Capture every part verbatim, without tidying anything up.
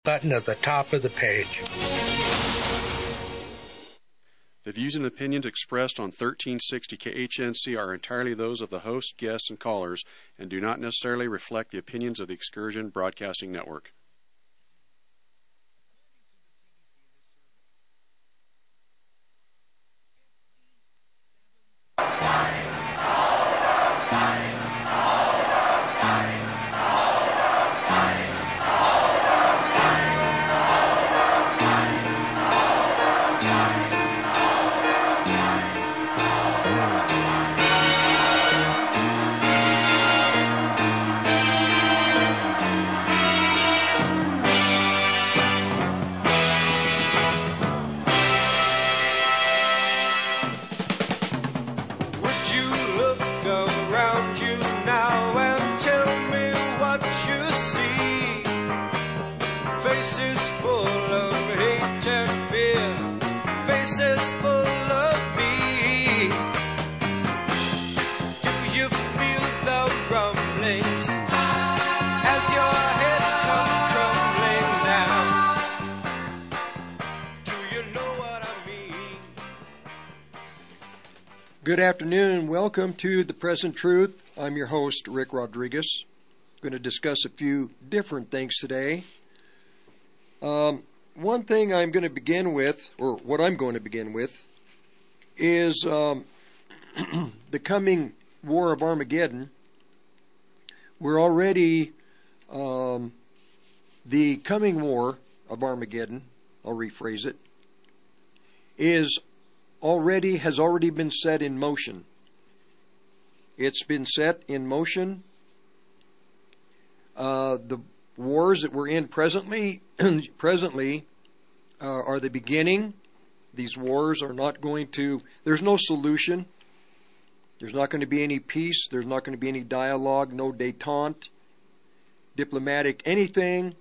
button at the top of the page. The views and opinions expressed on thirteen sixty K H N C are entirely those of the host, guests, and callers, and do not necessarily reflect the opinions of the Excursion Broadcasting Network. Good afternoon and welcome to The Present Truth. I'm your host, Rick Rodriguez. I'm going to discuss a few different things today. Um, one thing I'm going to begin with, or what I'm going to begin with, is um, the coming War of Armageddon. We're already, um, the coming War of Armageddon, I'll rephrase it, is already has already been set in motion. It's been set in motion. Uh, the wars that we're in presently, presently uh, are the beginning. These wars are not going to. There's no solution. There's not going to be any peace. There's not going to be any dialogue. No détente, diplomatic, anything.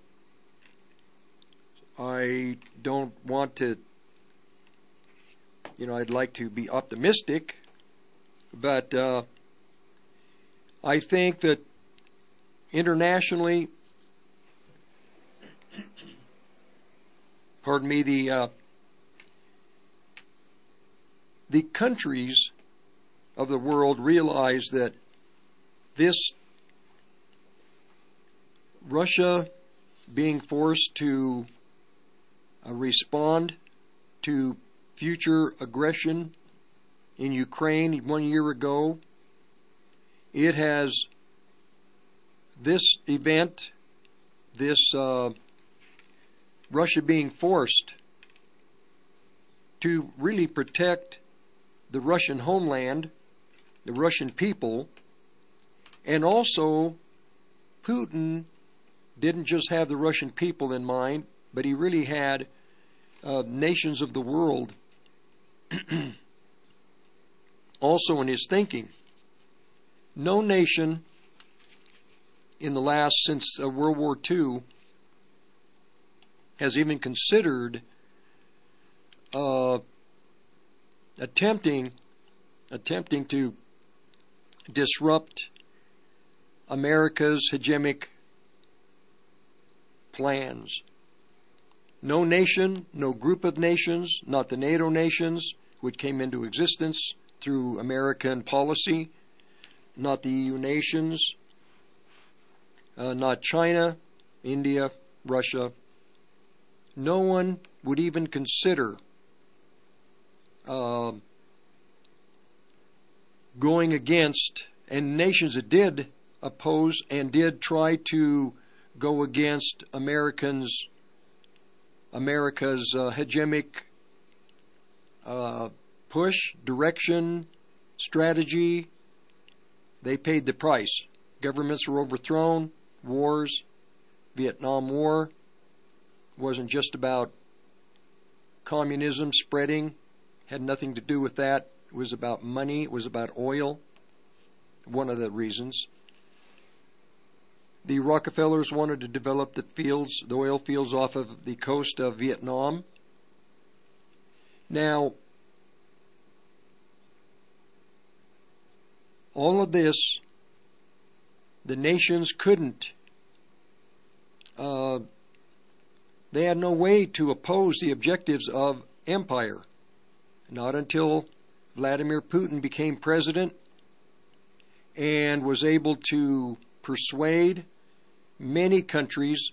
I don't want to. You know, I'd like to be optimistic, but uh, I think that internationally, pardon me, the uh, the countries of the world realize that this Russia being forced to uh, respond to future aggression in Ukraine one year ago, it has this event, this uh, Russia being forced to really protect the Russian homeland, the Russian people, and also Putin didn't just have the Russian people in mind, but he really had uh, nations of the world also in his thinking. No nation in the last, since uh, World War Two, has even considered uh, attempting attempting to disrupt America's hegemonic plans. No nation, no group of nations, not the NATO nations, which came into existence through American policy, not the E U nations, uh, not China, India, Russia. No one would even consider uh, going against, and nations that did oppose and did try to go against Americans America's uh, hegemonic uh, push, direction, strategy, they paid the price. Governments were overthrown, wars, Vietnam War wasn't just about communism spreading, had nothing to do with that. It was about money, it was about oil, one of the reasons. The Rockefellers wanted to develop the fields, the oil fields off of the coast of Vietnam. Now, all of this, the nations couldn't uh, they had no way to oppose the objectives of empire. Not until Vladimir Putin became president and was able to persuade many countries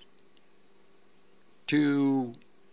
to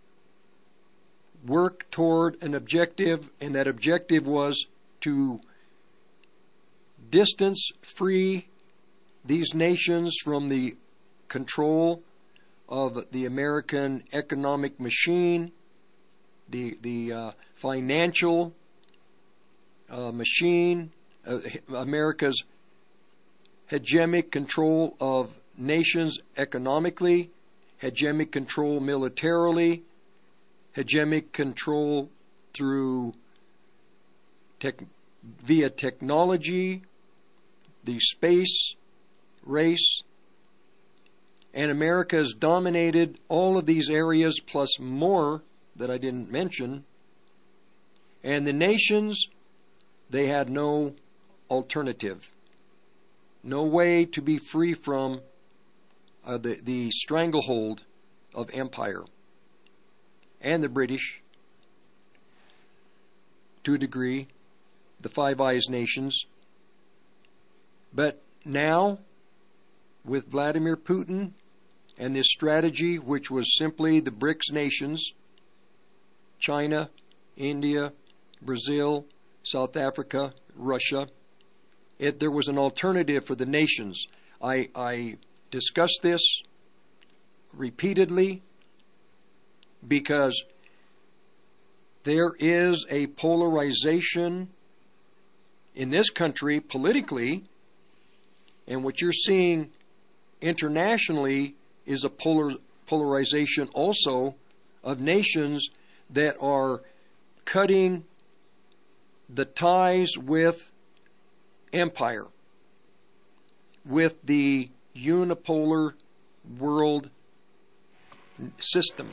work toward an objective, and that objective was to distance free these nations from the control of the American economic machine, the the uh, financial uh, machine, uh, America's hegemonic control of nations economically, hegemonic control militarily, hegemonic control through tech, via technology, the space race, and America has dominated all of these areas plus more that I didn't mention. And the nations, they had no alternative, no way to be free from uh, the, the stranglehold of empire. And the British, to a degree, the Five Eyes nations. But now, with Vladimir Putin and this strategy, which was simply the BRICS nations, China, India, Brazil, South Africa, Russia, it, there was an alternative for the nations. I, I discussed this repeatedly because there is a polarization in this country politically, and what you're seeing internationally is a polar, polarization also of nations that are cutting the ties with empire, with the unipolar world system.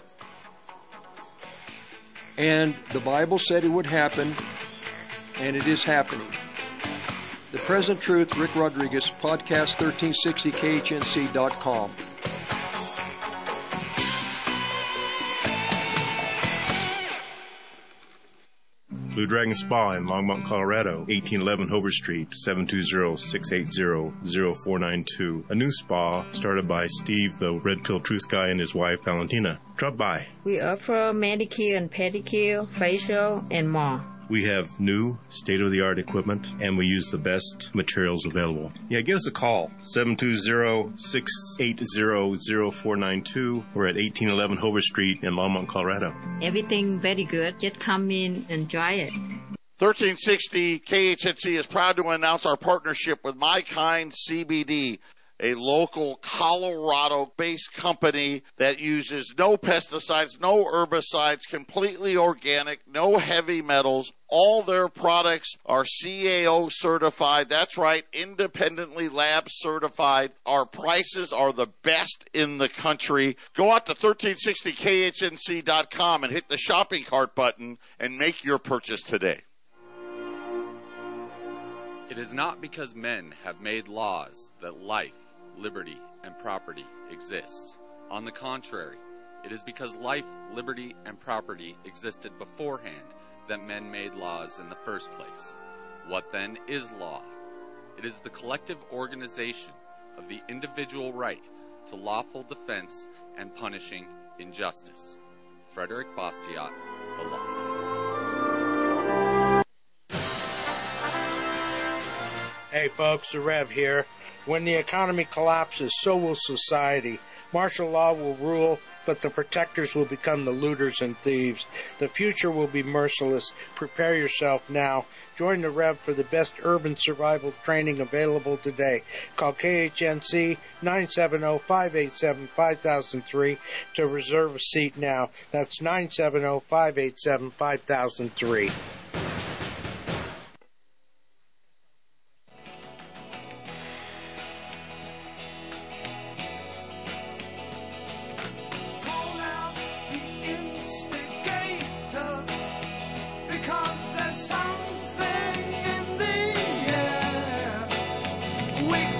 And the Bible said it would happen, and it is happening. The Present Truth, Rick Rodriguez, podcast thirteen sixty K H N C dot com. Blue Dragon Spa in Longmont, Colorado, eighteen eleven Hover Street, seven two zero, six eight zero, zero four nine two. A new spa started by Steve, the Red Pill Truth Guy, and his wife, Valentina. Drop by. We offer manicure and pedicure, facial, and more. We have new, state-of-the-art equipment, and we use the best materials available. Yeah, give us a call, seven two zero, six eight zero, zero four nine two. We're at eighteen eleven Hover Street in Longmont, Colorado. Everything very good. Just come in and try it. thirteen sixty K H N C is proud to announce our partnership with My Kind C B D, a local Colorado-based company that uses no pesticides, no herbicides, completely organic, no heavy metals. All their products are C A O certified. That's right, independently lab certified. Our prices are the best in the country. Go out to thirteen sixty K H N C dot com and hit the shopping cart button and make your purchase today. It is not because men have made laws that life, liberty, and property exist. On the contrary, it is because life, liberty, and property existed beforehand that men made laws in the first place. What then is law? It is the collective organization of the individual right to lawful defense and punishing injustice. Frederick Bastiat, The Law. Hey folks, the Rev here. When the economy collapses, so will society. Martial law will rule, but the protectors will become the looters and thieves. The future will be merciless. Prepare yourself now. Join the Rev for the best urban survival training available today. Call K H N C nine seven zero, five eight seven, five thousand three to reserve a seat now. That's nine seven zero, five eight seven, five thousand three.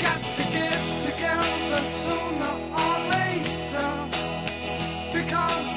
Because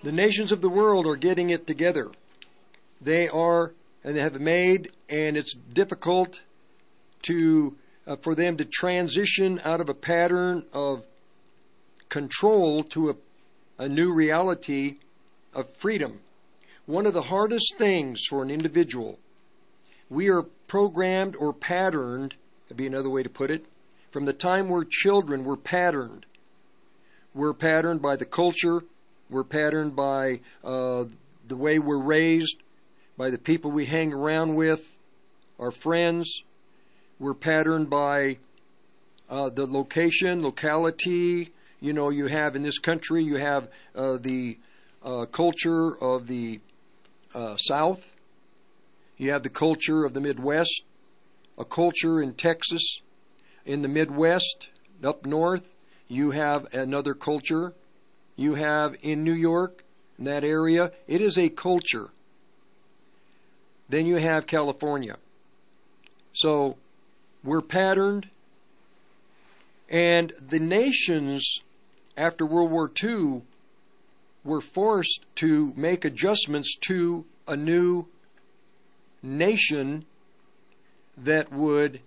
The nations of the world are getting it together. They are, and they have made, and it's difficult to uh, for them to transition out of a pattern of control to a, a new reality of freedom. One of the hardest things for an individual, we are programmed or patterned, that'd be another way to put it, from the time we're children, we're patterned. We're patterned by the culture, we're patterned by uh, the way we're raised, by the people we hang around with, our friends. We're patterned by uh, the location, locality. You know, you have in this country, you have uh, the uh, culture of the uh, South. You have the culture of the Midwest, a culture in Texas. In the Midwest, up north, you have another culture. You have in New York, in that area, it is a culture. Then you have California. So we're patterned. And the nations after World War Two were forced to make adjustments to a new nation that would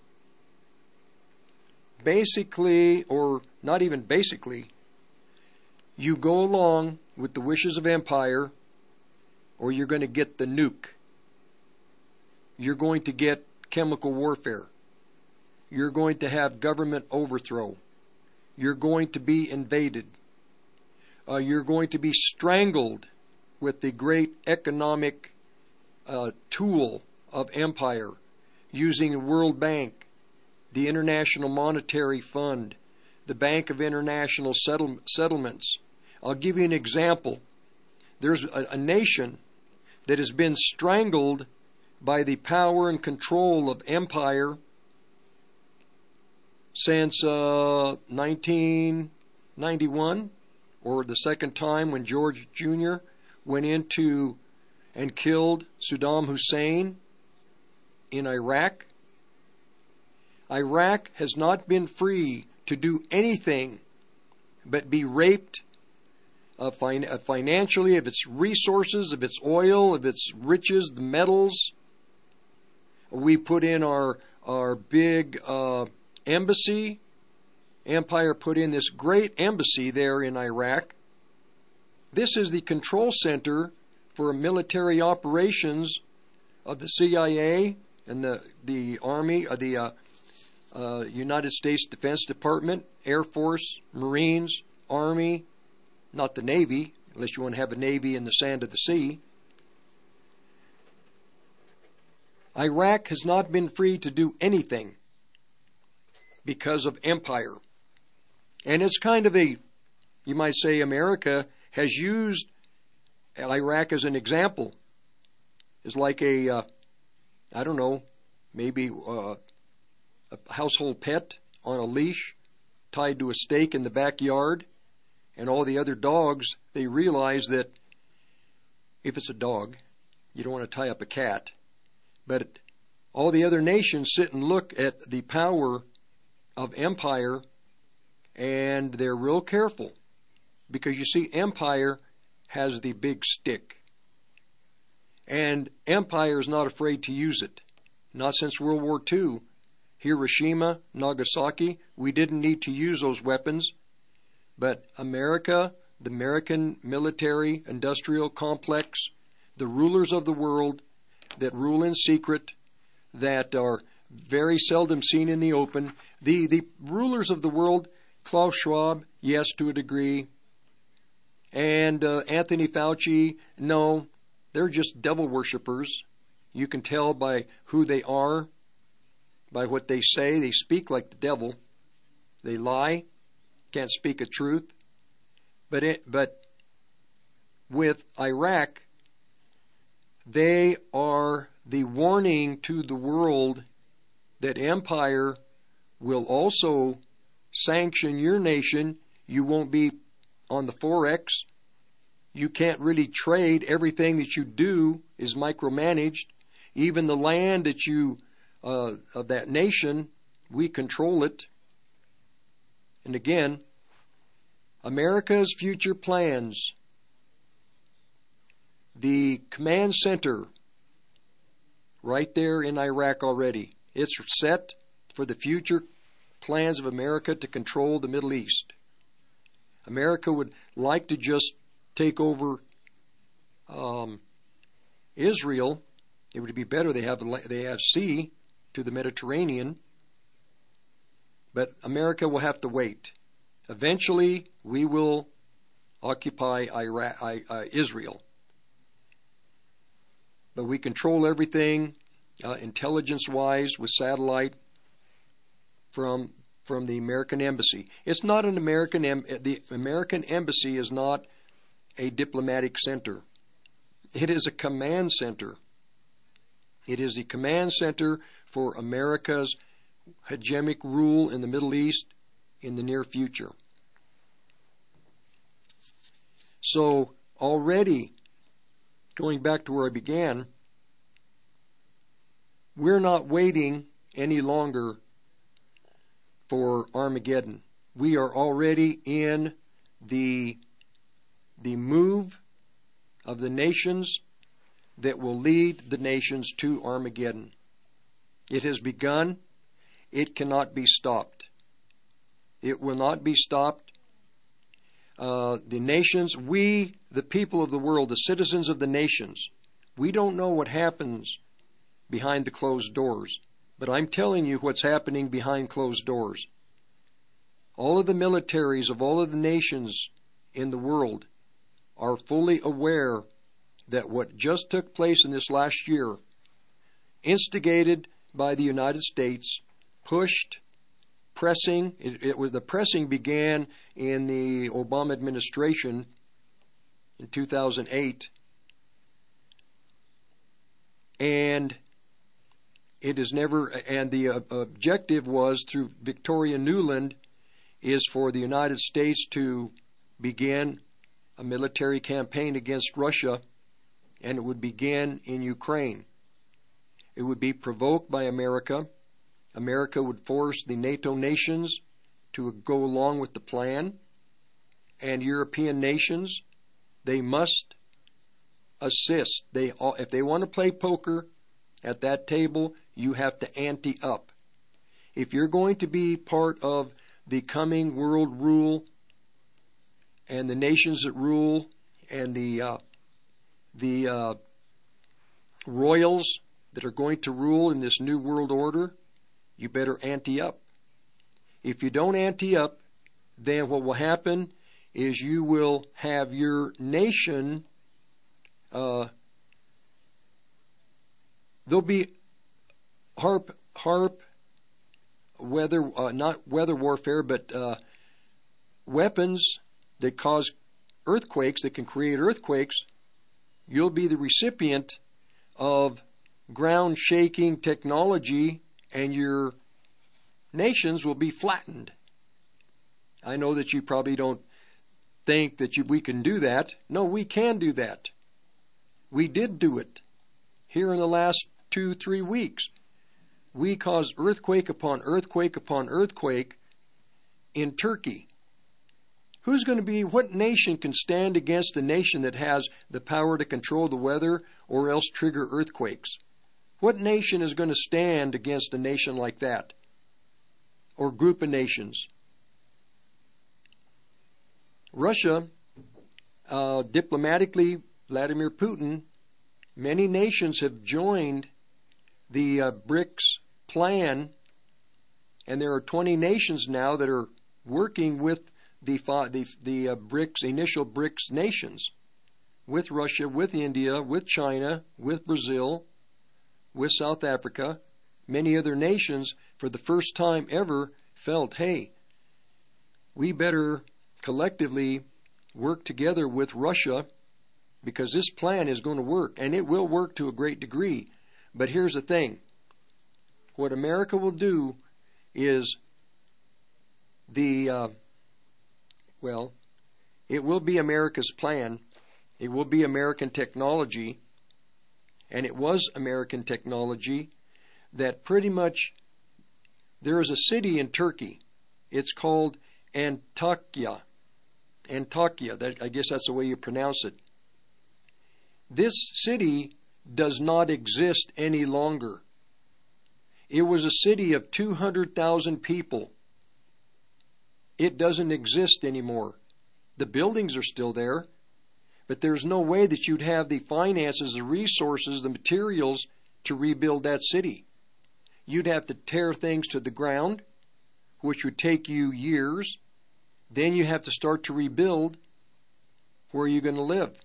basically, or not even basically, you go along with the wishes of empire, or you're going to get the nuke. You're going to get chemical warfare. You're going to have government overthrow. You're going to be invaded. Uh, you're going to be strangled with the great economic uh, tool of empire, using the World Bank, the International Monetary Fund, the Bank of International Settle- Settlements. I'll give you an example. There's a, a nation that has been strangled by the power and control of empire since uh, nineteen ninety-one, or the second time when George Junior went into and killed Saddam Hussein in Iraq. Iraq has not been free to do anything but be raped uh, fin- uh, financially, of its resources, of its oil, of its riches, the metals. We put in our our big uh, embassy. Empire put in this great embassy there in Iraq. This is the control center for military operations of the C I A and the the Army, uh, the uh, uh, United States Defense Department, Air Force, Marines, Army, not the Navy, unless you want to have a Navy in the sand of the sea. Iraq has not been free to do anything because of empire. And it's kind of a, you might say, America has used Iraq as an example. It's like a, uh, I don't know, maybe uh, a household pet on a leash tied to a stake in the backyard, and all the other dogs, they realize that if it's a dog, you don't want to tie up a cat. But all the other nations sit and look at the power of empire, and they're real careful, because you see, empire has the big stick, and empire is not afraid to use it. Not since World War Two. Hiroshima, Nagasaki, we didn't need to use those weapons, but America, the American military industrial complex, the rulers of the world that rule in secret, that are very seldom seen in the open, the, the rulers of the world, Klaus Schwab, yes, to a degree, and uh, Anthony Fauci, no, they're just devil worshippers. You can tell by who they are, by what they say. They speak like the devil. They lie, can't speak a truth. But it, but with Iraq, they are the warning to the world that empire will also sanction your nation. You won't be on the Forex. You can't really trade. Everything that you do is micromanaged. Even the land that you, uh, of that nation, we control it. And again, America's future plans the command center right there in Iraq already. It's set for the future plans of America to control the Middle East. America would like to just take over um, Israel. It would be better they have they have sea to the Mediterranean, but America will have to wait. Eventually, we will occupy Iraq, uh, Israel, but we control everything uh, intelligence-wise with satellite from from the American Embassy. It's not an American em- the American Embassy is not a diplomatic center. It is a command center. It is the command center for America's hegemonic rule in the Middle East in the near future. So already, going back to where I began, we're not waiting any longer for Armageddon. We are already in the, the move of the nations that will lead the nations to Armageddon. It has begun. It cannot be stopped. It will not be stopped. Uh, the nations, we, the people of the world, the citizens of the nations, we don't know what happens behind the closed doors. But I'm telling you what's happening behind closed doors. All of the militaries of all of the nations in the world are fully aware that what just took place in this last year, instigated by the United States, pushed, pressing, it, it was the pressing began in the Obama administration in two thousand eight, and it is never, and the uh, objective was through Victoria Nuland, is for the United States to begin a military campaign against Russia, and it would begin in Ukraine. It would be provoked by America. America would force the NATO nations to go along with the plan, and European nations, they must assist. They, if they want to play poker at that table, you have to ante up. If you're going to be part of the coming world rule and the nations that rule and the uh, the uh, royals that are going to rule in this new world order, you better ante up. If you don't ante up, then what will happen is you will have your nation, uh, there'll be harp, harp, weather, uh, not weather warfare, but uh, weapons that cause earthquakes, that can create earthquakes. You'll be the recipient of ground-shaking technology, and your nations will be flattened. I know that you probably don't think that you, we can do that. No, we can do that. We did do it here in the last two, three weeks. We caused earthquake upon earthquake upon earthquake in Turkey. Who's going to be, what nation can stand against a nation that has the power to control the weather or else trigger earthquakes? What nation is going to stand against a nation like that? Or group of nations? Russia, uh, diplomatically, Vladimir Putin, many nations have joined the uh, BRICS plan, and there are twenty nations now that are working with the the, the uh, BRICS, initial BRICS nations, with Russia, with India, with China, with Brazil, with South Africa. Many other nations, for the first time ever, felt, hey, we better collectively work together with Russia because this plan is going to work, and it will work to a great degree. But here's the thing. What America will do is the, uh, well, it will be America's plan. It will be American technology, and it was American technology that pretty much, there is a city in Turkey. It's called Antakya. Antakya, that, I guess that's the way you pronounce it. This city does not exist any longer. It was a city of two hundred thousand people. It doesn't exist anymore. The buildings are still there, but there's no way that you'd have the finances, the resources, the materials to rebuild that city. You'd have to tear things to the ground, which would take you years. Then you have to start to rebuild. Where are you going to live?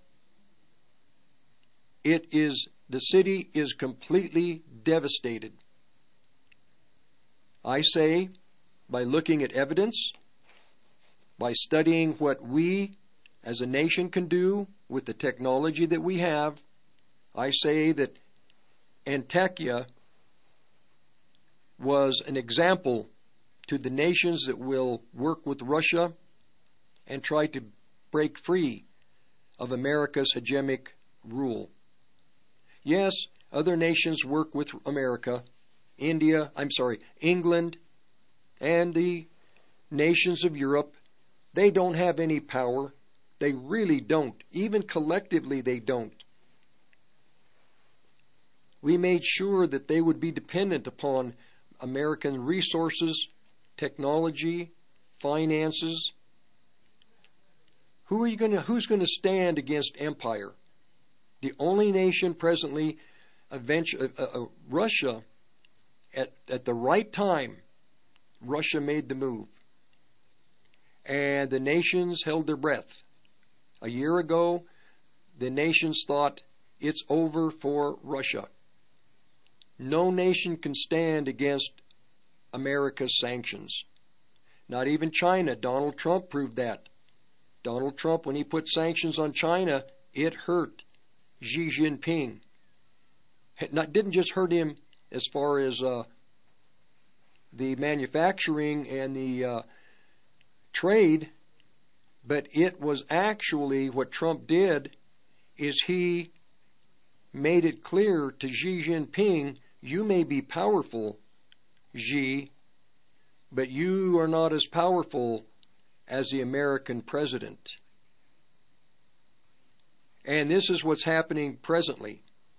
It is, the city is completely devastated. I say, by looking at evidence, by studying what we as a nation can do with the technology that we have, I say that Antakya was an example to the nations that will work with Russia and try to break free of America's hegemonic rule. Yes, other nations work with America, India, I'm sorry, England, and the nations of Europe. They don't have any power. They really don't. Even collectively, they don't. We made sure that they would be dependent upon American resources, technology, finances. Who are you going to, who's going to stand against empire? The only nation presently, eventually, uh, uh, Russia, at, at the right time, Russia made the move. And the nations held their breath. A year ago, the nations thought it's over for Russia. No nation can stand against America's sanctions. Not even China. Donald Trump proved that. Donald Trump, when he put sanctions on China, it hurt Xi Jinping. It not, didn't just hurt him as far as uh, the manufacturing and the uh, trade, but it was actually what Trump did is he made it clear to Xi Jinping, you may be powerful, Xi, but you are not as powerful as the American president. And this is what's happening presently.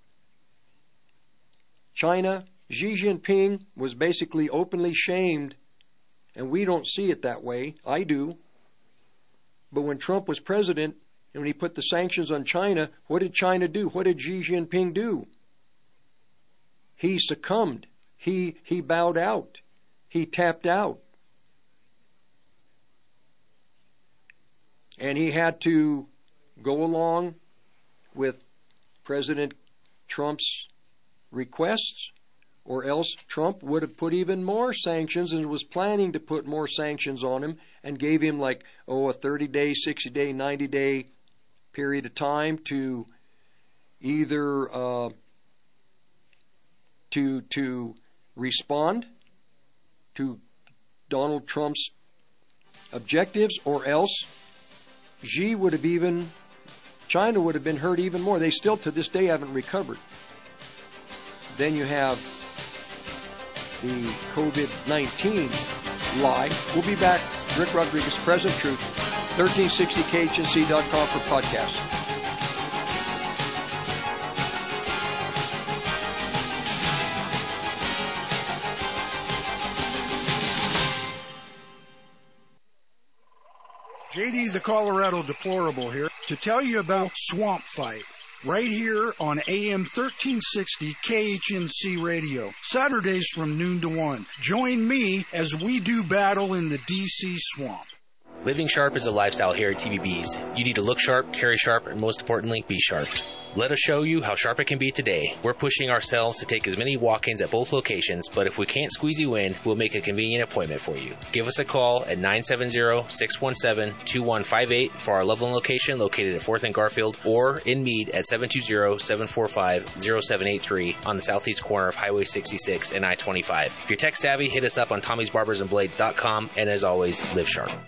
China, Xi Jinping was basically openly shamed, and we don't see it that way. I do. But when Trump was president, and when he put the sanctions on China, what did China do? What did Xi Jinping do? He succumbed. He, he bowed out. He tapped out. And he had to go along with President Trump's requests, or else Trump would have put even more sanctions and was planning to put more sanctions on him and gave him like, oh, a thirty-day, sixty-day, ninety-day period of time to either uh, to to respond to Donald Trump's objectives, or else Xi would have even, China would have been hurt even more. They still to this day haven't recovered. Then you have the COVID nineteen lie. We'll be back. Rick Rodriguez, Present Truth, thirteen sixty K H N C dot com for podcasts. J D the Colorado Deplorable here to tell you about Swamp Fight. Right here on A M thirteen sixty K H N C Radio. Saturdays from noon to one. Join me as we do battle in the D C swamp. Living sharp is a lifestyle here at T V B's. You need to look sharp, carry sharp, and most importantly, be sharp. Let us show you how sharp it can be today. We're pushing ourselves to take as many walk-ins at both locations, but if we can't squeeze you in, we'll make a convenient appointment for you. Give us a call at nine seven zero, six one seven, two one five eight for our Loveland location located at fourth and Garfield, or in Meade at seven two zero, seven four five, zero seven eight three on the southeast corner of Highway sixty-six and I twenty-five. If you're tech savvy, hit us up on Tommy's Barbers and Blades dot com, and as always, live sharp.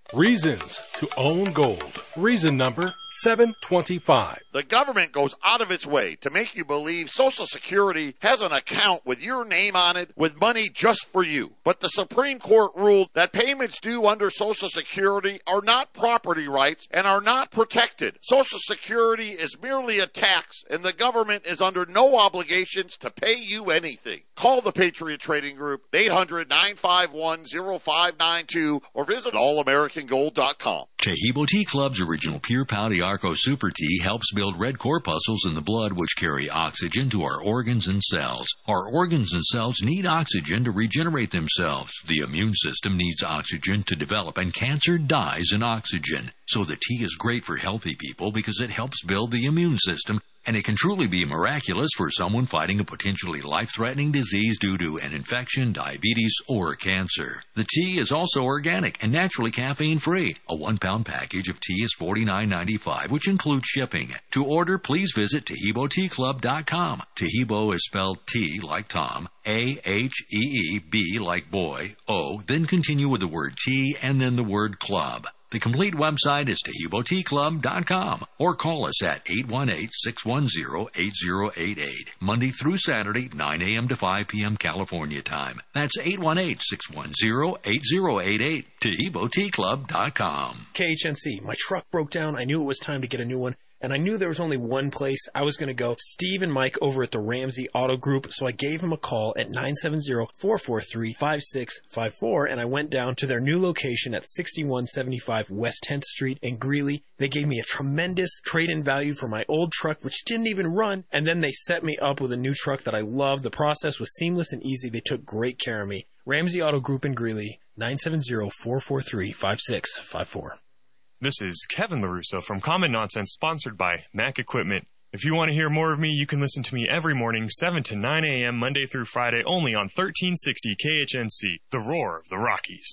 Reasons to own gold. Reason number seven twenty-five. The government goes out of its way to make you believe Social Security has an account with your name on it with money just for you. But the Supreme Court ruled that payments due under Social Security are not property rights and are not protected. Social Security is merely a tax, and the government is under no obligations to pay you anything. Call the Patriot Trading Group, eight hundred, nine five one, oh five nine two, or visit all american gold dot com. Taheebo Tea Club's original Pure Pau d'Arco Super Tea helps build red corpuscles in the blood which carry oxygen to our organs and cells. Our organs and cells need oxygen to regenerate themselves. The immune system needs oxygen to develop, and cancer dies in oxygen. So the tea is great for healthy people because it helps build the immune system, and it can truly be miraculous for someone fighting a potentially life-threatening disease due to an infection, diabetes, or cancer. The tea is also organic and naturally caffeine-free. A one-pound package of tea is forty-nine ninety-five, which includes shipping. To order, please visit Taheebo Tea Club dot com. Taheebo is spelled T like Tom, A H E E B like boy, O, then continue with the word tea and then the word club. The complete website is Taheebo Tea Club dot com, or call us at eight one eight, six one zero, eight zero eight eight, Monday through Saturday, nine a.m. to five p.m. California time. That's eight one eight, six one zero, eight zero eight eight, Taheebo Tea Club dot com. K H N C, my truck broke down. I knew it was time to get a new one. And I knew there was only one place I was going to go, Steve and Mike over at the Ramsey Auto Group, so I gave him a call at nine seven zero, four four three, five six five four, and I went down to their new location at sixty-one seventy-five West tenth Street in Greeley. They gave me a tremendous trade-in value for my old truck, which didn't even run, and then they set me up with a new truck that I love. The process was seamless and easy. They took great care of me. Ramsey Auto Group in Greeley, nine seven zero, four four three, five six five four. This is Kevin LaRusso from Common Nonsense, sponsored by Mac Equipment. If you want to hear more of me, you can listen to me every morning, seven to nine a.m., Monday through Friday, only on thirteen sixty K H N C, the roar of the Rockies.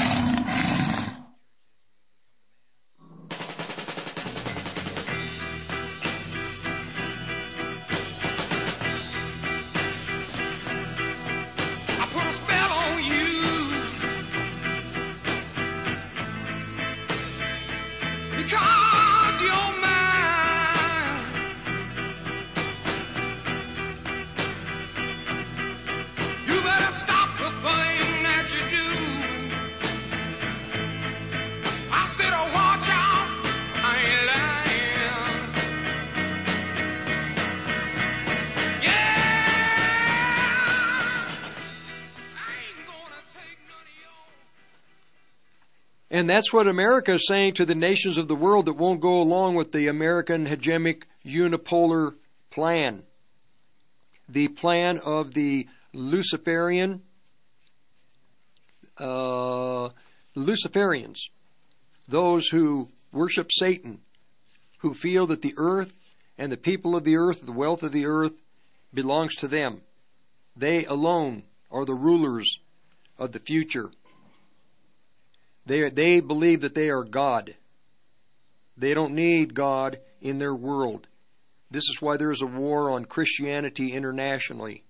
And that's what America is saying to the nations of the world that won't go along with the American hegemonic unipolar plan. The plan of the Luciferian, uh, Luciferians, those who worship Satan, who feel that the earth and the people of the earth, the wealth of the earth, belongs to them. They alone are the rulers of the future. They, they believe that they are God. They don't need God in their world. This is why there is a war on Christianity internationally.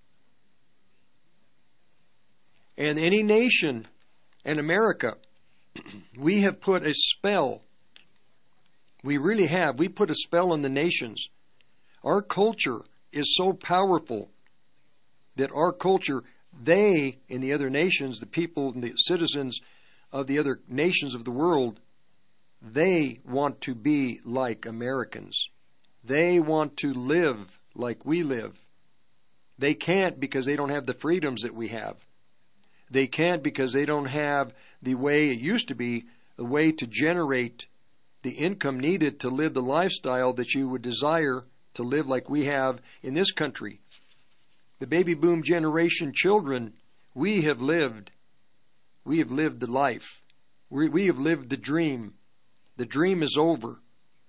And any nation, and America, we have put a spell. We really have. We put a spell on the nations. Our culture is so powerful that our culture, they, in the other nations, the people and the citizens of the other nations of the world, they want to be like Americans. They want to live like we live. They can't because they don't have the freedoms that we have. They can't because they don't have the way it used to be, the way to generate the income needed to live the lifestyle that you would desire to live like we have in this country. The baby boom generation children, we have lived We have lived the life. We, we have lived the dream. The dream is over.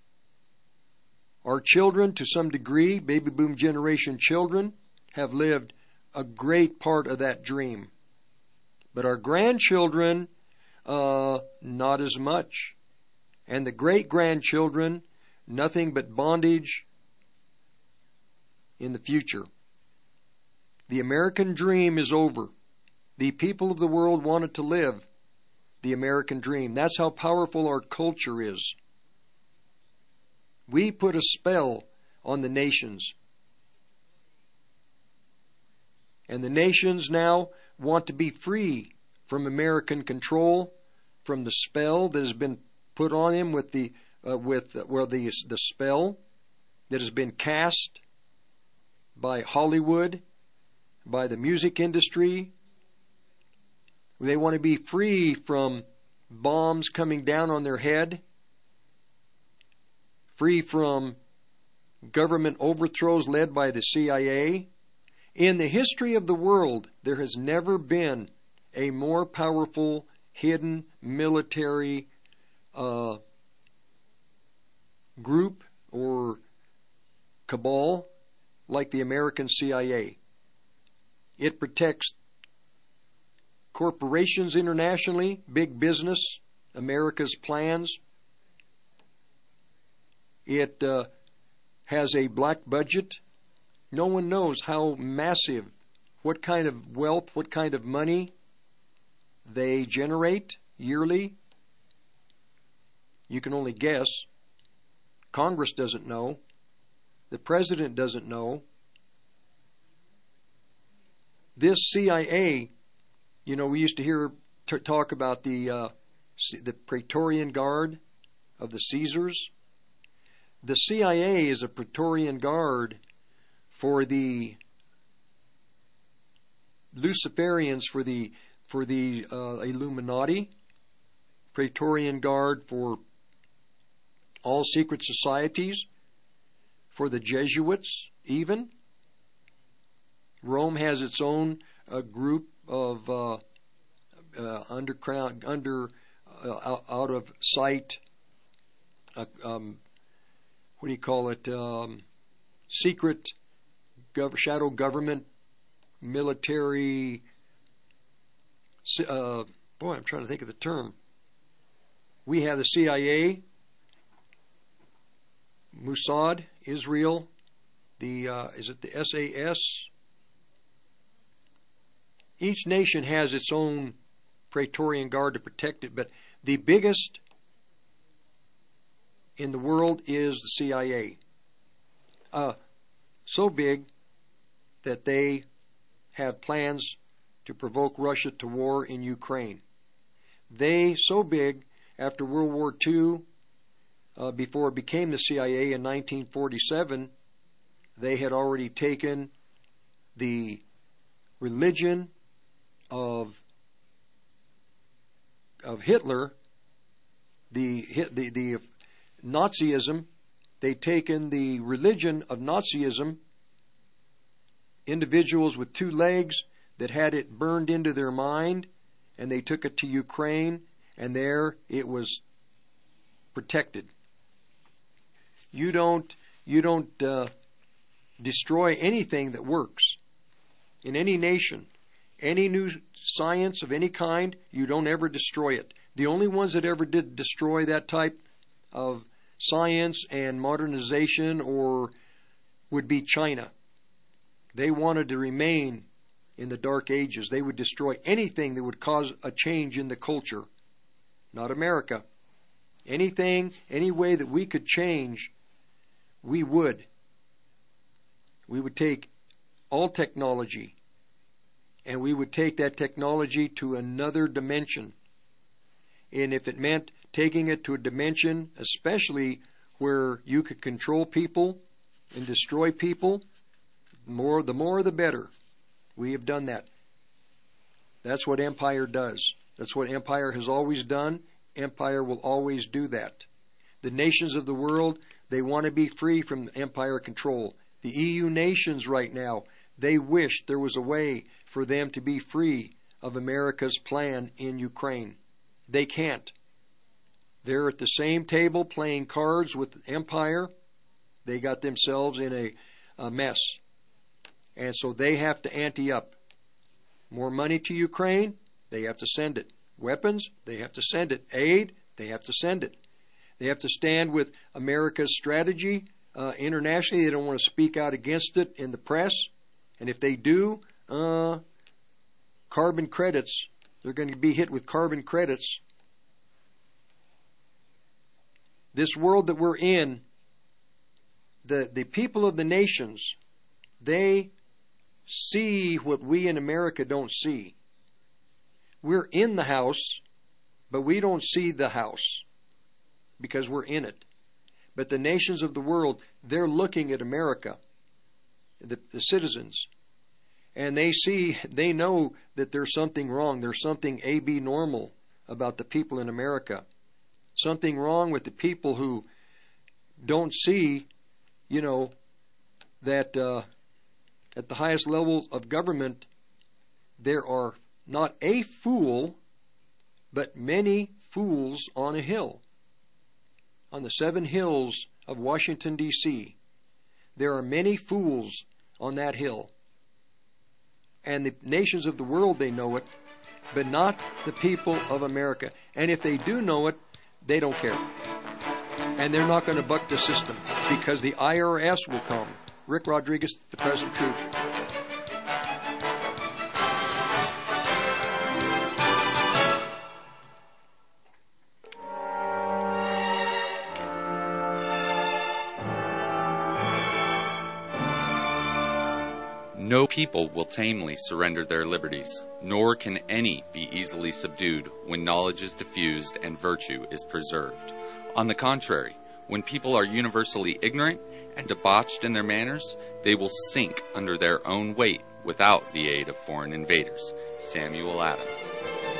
Our children, to some degree, baby boom generation children, have lived a great part of that dream. But our grandchildren, uh, not as much. And the great-grandchildren, nothing but bondage in the future. The American dream is over. The people of the world wanted to live the American dream. That's how powerful our culture is. We put a spell on the nations. And the nations now want to be free from American control, from the spell that has been put on them with the uh, with uh, well the the spell that has been cast by Hollywood, by the music industry. They want to be free from bombs coming down on their head, free from government overthrows led by the C I A. In the history of the world, there has never been a more powerful hidden military uh, group or cabal like the American C I A. It protects corporations internationally, big business, America's plans. It uh, has a black budget. No one knows how massive, what kind of wealth, what kind of money they generate yearly. You can only guess. Congress doesn't know. The president doesn't know. This C I A, you know, we used to hear t- talk about the uh, the Praetorian Guard of the Caesars. The C I A is a Praetorian Guard for the Luciferians, for the for the uh, Illuminati, Praetorian Guard for all secret societies, for the Jesuits even. Rome has its own uh, group of uh, uh, underground, under, uh, out of sight, uh, um, what do you call it, um, secret gov- shadow government, military, uh, boy, I'm trying to think of the term. We have the C I A, Mossad, Israel, the, uh, is it the S A S? Each nation has its own Praetorian Guard to protect it, but the biggest in the world is the C I A. Uh, so big that they have plans to provoke Russia to war in Ukraine. They, so big, after World War Two, uh, before it became the C I A in nineteen forty-seven, they had already taken the religion of of Hitler, the the the Nazism. They'd taken the religion of Nazism, individuals with two legs that had it burned into their mind, and they took it to Ukraine, and there it was protected. You don't you don't uh, destroy anything that works in any nation. Any new science of any kind, you don't ever destroy it. The only ones that ever did destroy that type of science and modernization or would be China. They wanted to remain in the Dark Ages. They would destroy anything that would cause a change in the culture. Not America. Anything, any way that we could change, we would. We would take all technology, and we would take that technology to another dimension. And if it meant taking it to a dimension, especially where you could control people and destroy people, more the more the better. We have done that. That's what empire does. That's what empire has always done. Empire will always do that. The nations of the world, they want to be free from empire control. The E U nations right now, they wish there was a way for them to be free of America's plan in Ukraine. They can't. They're at the same table playing cards with empire. They got themselves in a, a mess. And so they have to ante up. More money to Ukraine, they have to send it. Weapons, they have to send it. Aid, they have to send it. They have to stand with America's strategy uh, internationally. They don't want to speak out against it in the press. And if they do, uh, carbon credits, they're going to be hit with carbon credits this world that we're in, the, the people of the nations, they see what we in America don't see. We're in the house, but we don't see the house because we're in it. But the nations of the world, they're looking at America, the, the citizens, and they see, they know that there's something wrong. There's something abnormal about the people in America. Something wrong with the people who don't see, you know, that uh, at the highest level of government, there are not a fool, but many fools on a hill. On the seven hills of Washington, D C, there are many fools on that hill. And the nations of the world, they know it, but not the people of America. And if they do know it, they don't care. And they're not going to buck the system because the I R S will come. Rick Rodriguez, The Present Truth. No people will tamely surrender their liberties, nor can any be easily subdued when knowledge is diffused and virtue is preserved. On the contrary, when people are universally ignorant and debauched in their manners, they will sink under their own weight without the aid of foreign invaders. Samuel Adams.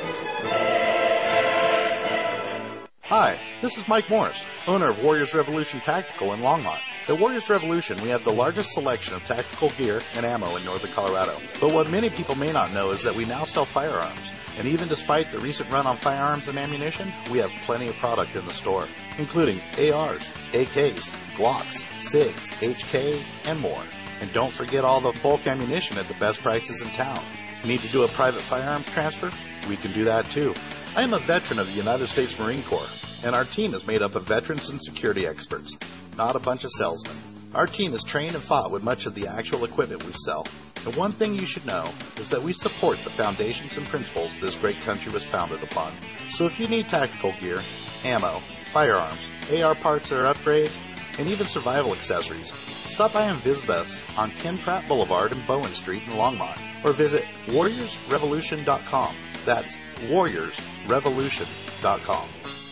Hi, this is Mike Morris, owner of Warriors Revolution Tactical in Longmont. At Warriors Revolution, we have the largest selection of tactical gear and ammo in northern Colorado. But what many people may not know is that we now sell firearms. And even despite the recent run on firearms and ammunition, we have plenty of product in the store, including A Rs, A Ks, Glocks, SIGs, H K, and more. And don't forget all the bulk ammunition at the best prices in town. Need to do a private firearms transfer? We can do that too. I am a veteran of the United States Marine Corps, and our team is made up of veterans and security experts, not a bunch of salesmen. Our team is trained and fought with much of the actual equipment we sell. The one thing you should know is that we support the foundations and principles this great country was founded upon. So if you need tactical gear, ammo, firearms, A R parts or upgrades, and even survival accessories, stop by and visit us on Ken Pratt Boulevard and Bowen Street in Longmont, or visit warriors revolution dot com. That's warriors revolution dot com.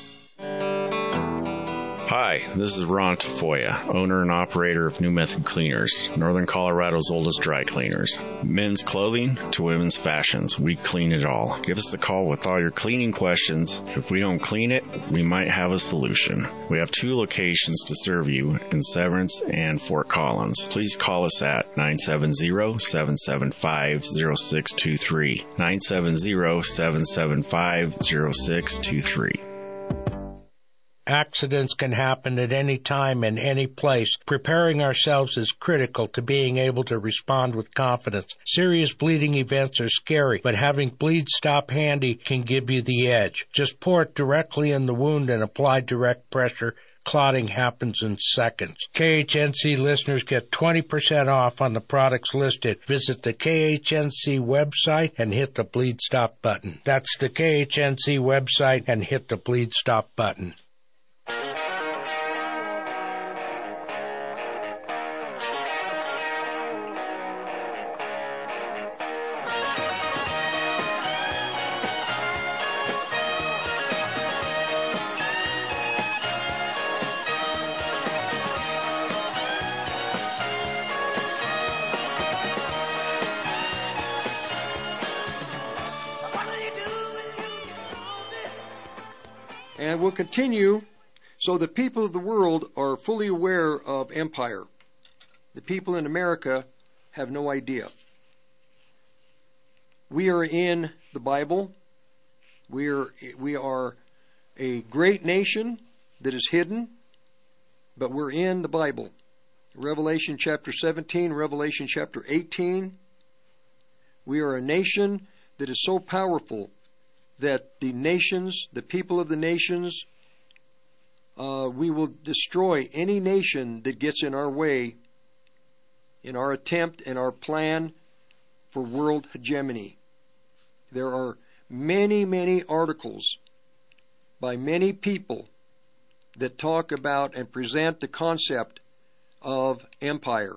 Hi, this is Ron Tafoya, owner and operator of New Method Cleaners, Northern Colorado's oldest dry cleaners. Men's clothing to women's fashions, we clean it all. Give us a call with all your cleaning questions. If we don't clean it, we might have a solution. We have two locations to serve you in Severance and Fort Collins. Please call us at nine seven zero, seven seven five, zero six two three, nine seven zero, seven seven five, zero six two three. Accidents can happen at any time and any place. Preparing ourselves is critical to being able to respond with confidence. Serious bleeding events are scary, but having Bleed Stop handy can give you the edge. Just pour it directly in the wound and apply direct pressure. Clotting happens in seconds. K H N C listeners get twenty percent off on the products listed. Visit the K H N C website and hit the Bleed Stop button. That's the K H N C website and hit the Bleed Stop button. And we'll continue. So the people of the world are fully aware of empire. The people in America have no idea. We are in the Bible. We are, we are a great nation that is hidden, but we're in the Bible. Revelation chapter seventeen, Revelation chapter eighteen. We are a nation that is so powerful that the nations, the people of the nations, uh, we will destroy any nation that gets in our way in our attempt and our plan for world hegemony. There are many, many articles by many people that talk about and present the concept of empire.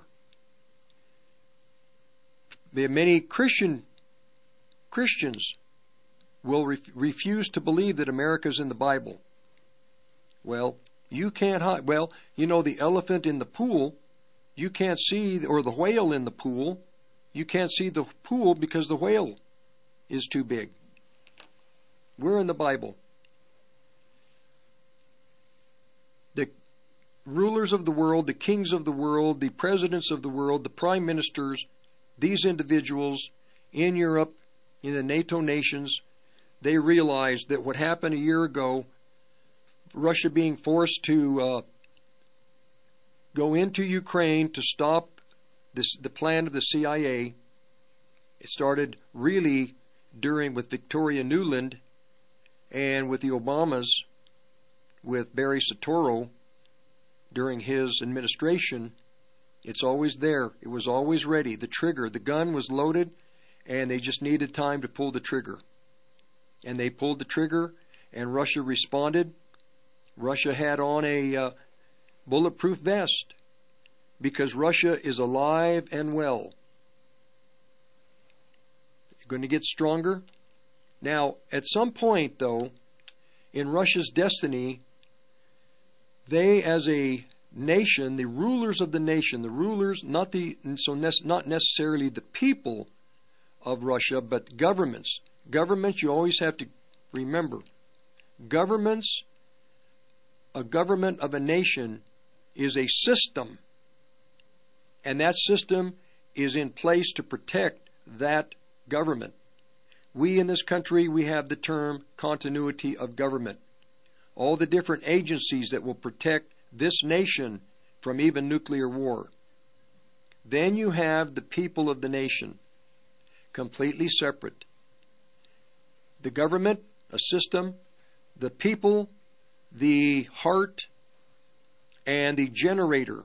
Many Christian Christians will ref, refuse to believe that America's in the Bible. Well, you can't hide. Well, you know, the elephant in the pool, you can't see, or the whale in the pool, you can't see the pool because the whale is too big. We're in the Bible. The rulers of the world, the kings of the world, the presidents of the world, the prime ministers, these individuals in Europe, in the NATO nations, they realized that what happened a year ago, Russia being forced to uh, go into Ukraine to stop this, the plan of the C I A, it started really during with Victoria Nuland and with the Obamas, with Barry Soetoro during his administration. It's always there. It was always ready. The trigger, the gun was loaded, and they just needed time to pull the trigger. And they pulled the trigger, and Russia responded. Russia had on a uh, bulletproof vest because Russia is alive and well. Going to get stronger. Now, at some point, though, in Russia's destiny, they as a nation, the rulers of the nation, the rulers, not the so ne- not necessarily the people of Russia, but governments. Governments, you always have to remember, governments, a government of a nation is a system, and that system is in place to protect that government. We in this country, we have the term continuity of government. All the different agencies that will protect this nation from even nuclear war. Then you have the people of the nation, completely separate. The government, a system, the people, the heart, and the generator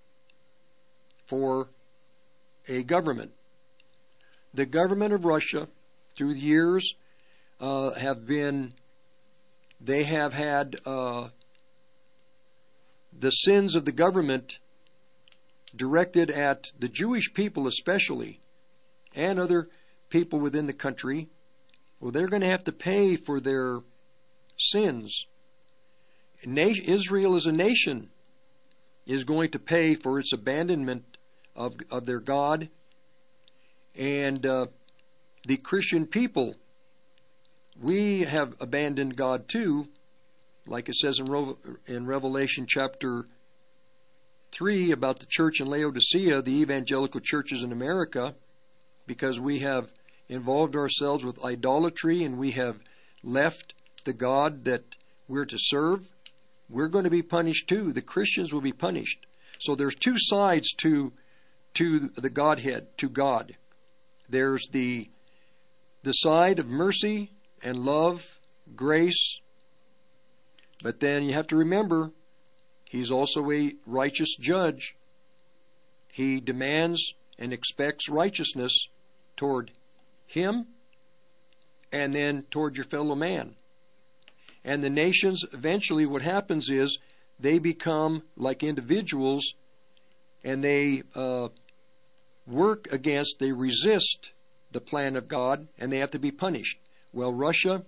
for a government. The government of Russia, through the years, uh, have been, they have had uh, the sins of the government directed at the Jewish people especially, and other people within the country. Well, they're going to have to pay for their sins. Na- Israel as a nation is going to pay for its abandonment of, of their God. And uh, the Christian people, we have abandoned God too, like it says in, Re- in Revelation chapter three about the church in Laodicea, the evangelical churches in America, because we have involved ourselves with idolatry and we have left the God that we're to serve. We're going to be punished too. The Christians will be punished. So there's two sides to to the Godhead, to God. There's the the side of mercy and love, grace. But then you have to remember, He's also a righteous judge. He demands and expects righteousness toward Him and then toward your fellow man. And the nations, eventually what happens is they become like individuals and they uh, work against, they resist the plan of God, and they have to be punished. Well, Russia,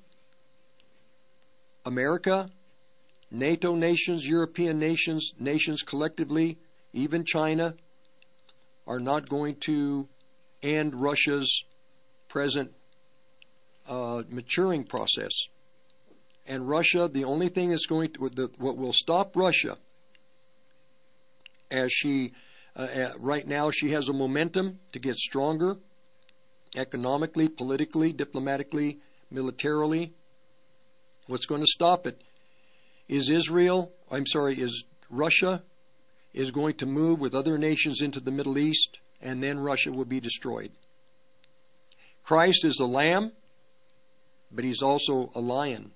America, NATO nations, European nations, nations collectively, even China, are not going to end Russia's present uh, maturing process. And Russia, the only thing that's going to, the, what will stop Russia, as she, uh, right now she has a momentum to get stronger, economically, politically, diplomatically, militarily. What's going to stop it is Israel, I'm sorry, is Russia is going to move with other nations into the Middle East, and then Russia will be destroyed. Christ is a lamb, but He's also a lion.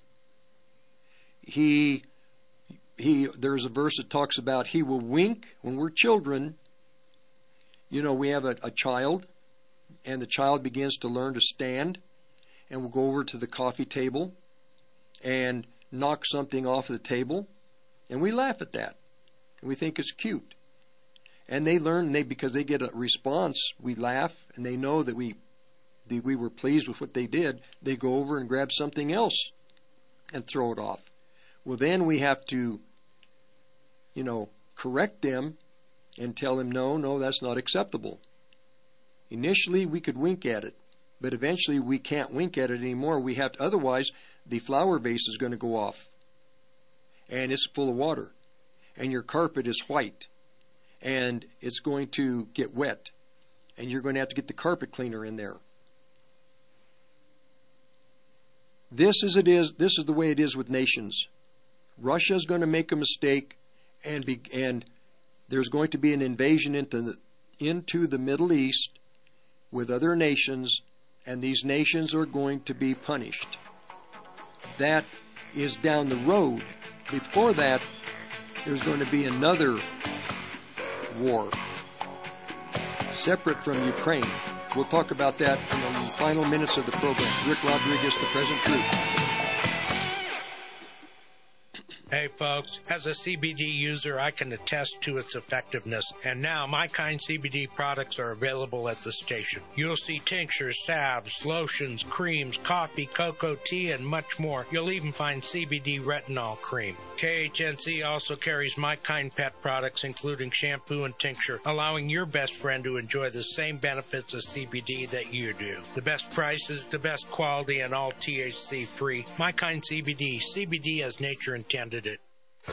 He, he, there's a verse that talks about He will wink when we're children. You know, we have a, a child, and the child begins to learn to stand, and we'll go over to the coffee table and knock something off the table, And we laugh at that. And we think it's cute. And they learn, they because they get a response, we laugh, and they know that we that we were pleased with what they did. They go over and grab something else and throw it off. Well, then we have to, you know, correct them and tell them, no, no, that's not acceptable. Initially, we could wink at it, but eventually we can't wink at it anymore. We have to, otherwise, the flower vase is going to go off, and it's full of water, and your carpet is white, and it's going to get wet, and you're going to have to get the carpet cleaner in there. This is it is. This is the way it is with nations. Russia is going to make a mistake, and be, and there's going to be an invasion into the, into the Middle East with other nations, and these nations are going to be punished. That is down the road. Before that, there's going to be another war, separate from Ukraine. We'll talk about that in the final minutes of the program. Rick Rodriguez, The Present Truth. Hey folks, as a C B D user, I can attest to its effectiveness, and now My Kind C B D products are available at the station. You'll see tinctures, salves, lotions, creams, coffee, cocoa, tea, and much more. You'll even find C B D retinol cream. K H N C also carries My Kind pet products, including shampoo and tincture, allowing your best friend to enjoy the same benefits of C B D that you do. The best prices, the best quality, and all T H C free. My Kind C B D, C B D as nature intended it.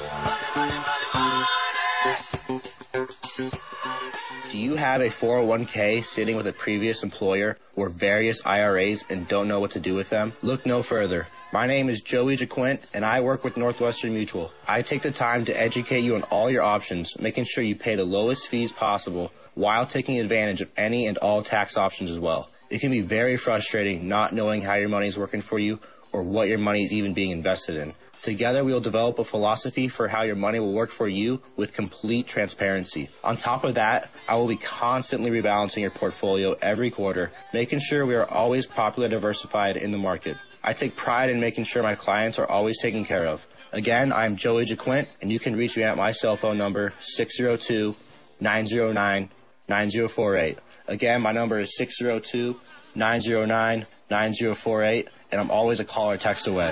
Do you have a four oh one k sitting with a previous employer or various I R As and don't know what to do with them? Look no further. My name is Joey Jaquint, and I work with Northwestern Mutual. I take the time to educate you on all your options, making sure you pay the lowest fees possible while taking advantage of any and all tax options as well. It can be very frustrating not knowing how your money is working for you or what your money is even being invested in. Together, we will develop a philosophy for how your money will work for you with complete transparency. On top of that, I will be constantly rebalancing your portfolio every quarter, making sure we are always properly diversified in the market. I take pride in making sure my clients are always taken care of. Again, I am Joey Jaquint, and you can reach me at my cell phone number, six oh two, nine oh nine, nine oh four eight. Again, my number is six oh two, nine oh nine, nine oh four eight, and I'm always a call or text away.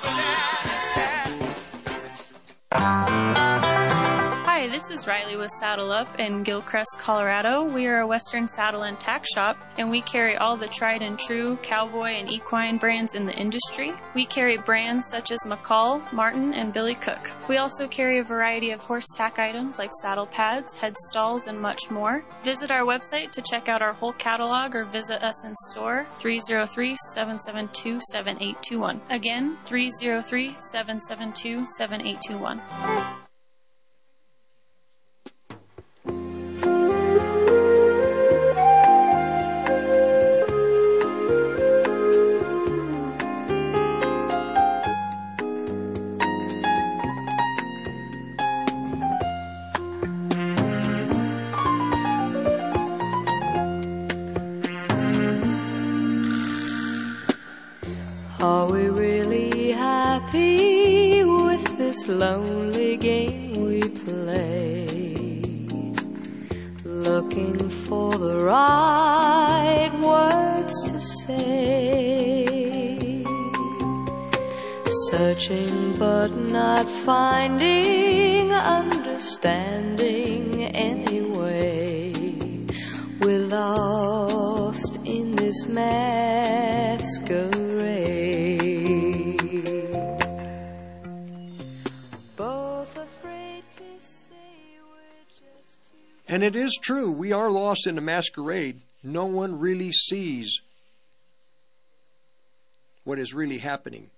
Hi, this is Riley with Saddle Up in Gilcrest, Colorado. We are a Western saddle and tack shop, and we carry all the tried and true cowboy and equine brands in the industry. We carry brands such as McCall, Martin, and Billy Cook. We also carry a variety of horse tack items like saddle pads, head stalls, and much more. Visit our website to check out our whole catalog or visit us in store, three oh three, seven seven two, seven eight two one. Again, three oh three, seven seven two, seven eight two one. Are we really happy with this lonely game we play? Looking for the right words to say, searching but not finding understanding anyway. We're lost in this masquerade. And it is true, we are lost in a masquerade. No one really sees what is really happening.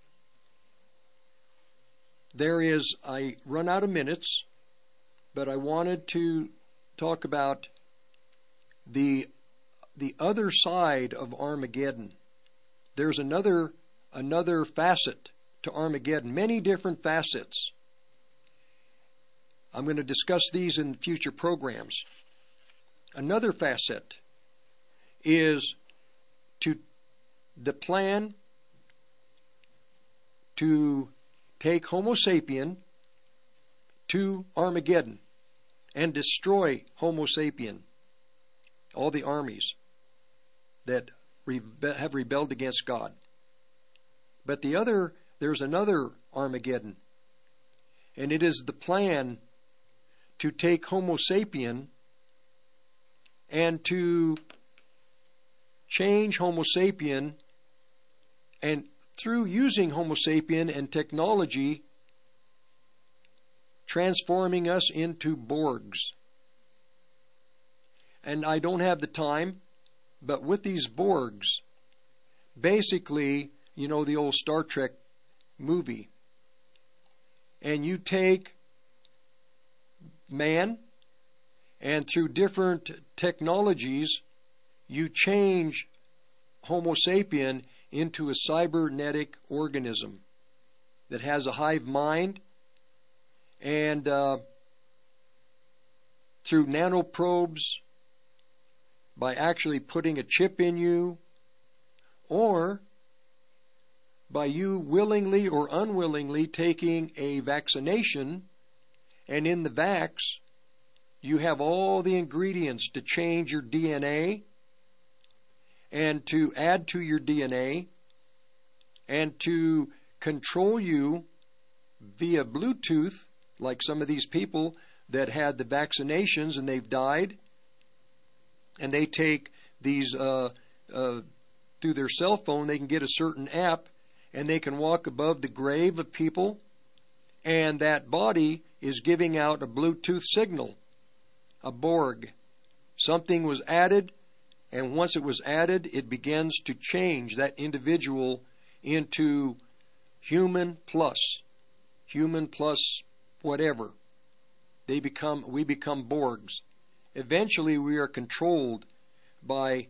There is, I run out of minutes, but I wanted to talk about the the other side of Armageddon. There's another another facet to Armageddon, many different facets. I'm going to discuss these in future programs. Another facet is to the plan to take Homo sapien to Armageddon and destroy Homo sapien, all the armies that rebe- have rebelled against God. But the other, there's another Armageddon, and it is the plan to take Homo sapien and to change Homo sapien, and through using Homo sapien and technology, transforming us into Borgs. And I don't have the time, but with these Borgs, basically, you know, the old Star Trek movie, and you take man, and through different technologies, you change Homo sapien into a cybernetic organism that has a hive mind, and uh, through nanoprobes, by actually putting a chip in you, or by you willingly or unwillingly taking a vaccination, and in the vax, you have all the ingredients to change your D N A and to add to your D N A and to control you via Bluetooth, like some of these people that had the vaccinations and they've died, and they take these uh, uh, through their cell phone, they can get a certain app, and they can walk above the grave of people, and that body is giving out a Bluetooth signal, a Borg. Something was added, and once it was added, it begins to change that individual into human plus, human plus whatever. They become, we become Borgs. Eventually, we are controlled by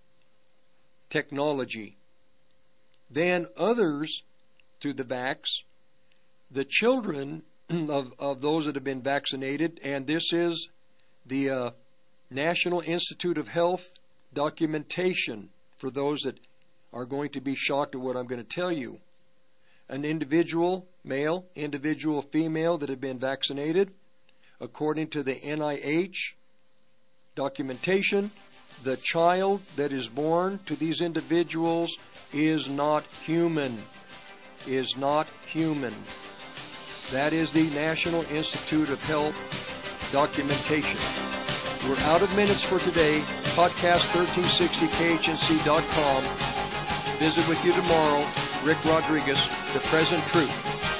technology. Then others, through the vax, the children of, of those that have been vaccinated, and this is the uh, National Institute of Health documentation for those that are going to be shocked at what I'm going to tell you. An individual male, individual female that have been vaccinated, according to the N I H documentation, the child that is born to these individuals is not human. Is not human. That is the National Institute of Health documentation. We're out of minutes for today. Podcast thirteen sixty K H N C dot com. Visit with you tomorrow. Rick Rodriguez, The Present Truth.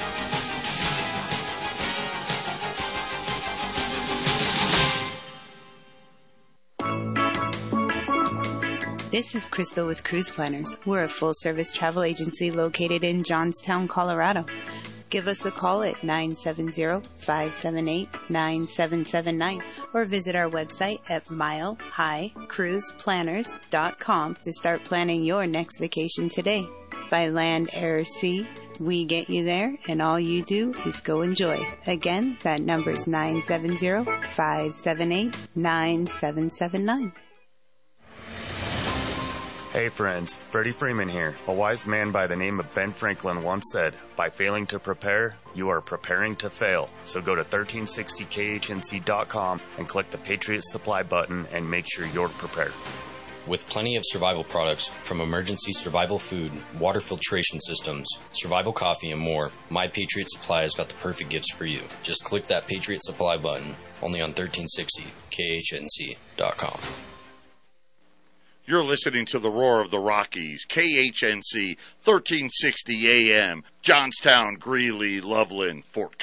This is Crystal with Cruise Planners. We're a full-service travel agency located in Johnstown, Colorado. Give us a call at nine seven zero, five seven eight, nine seven seven nine or visit our website at mile high cruise planners dot com to start planning your next vacation today. By land, air, or sea, we get you there, and all you do is go enjoy. Again, that number is nine seven zero, five seven eight, nine seven seven nine. Hey friends, Freddie Freeman here. A wise man by the name of Ben Franklin once said, by failing to prepare, you are preparing to fail. So go to thirteen sixty K H N C dot com and click the Patriot Supply button and make sure you're prepared. With plenty of survival products from emergency survival food, water filtration systems, survival coffee, and more, My Patriot Supply has got the perfect gifts for you. Just click that Patriot Supply button, only on thirteen sixty K H N C dot com. You're listening to the Roar of the Rockies, K H N C, thirteen sixty A M, Johnstown, Greeley, Loveland, Fort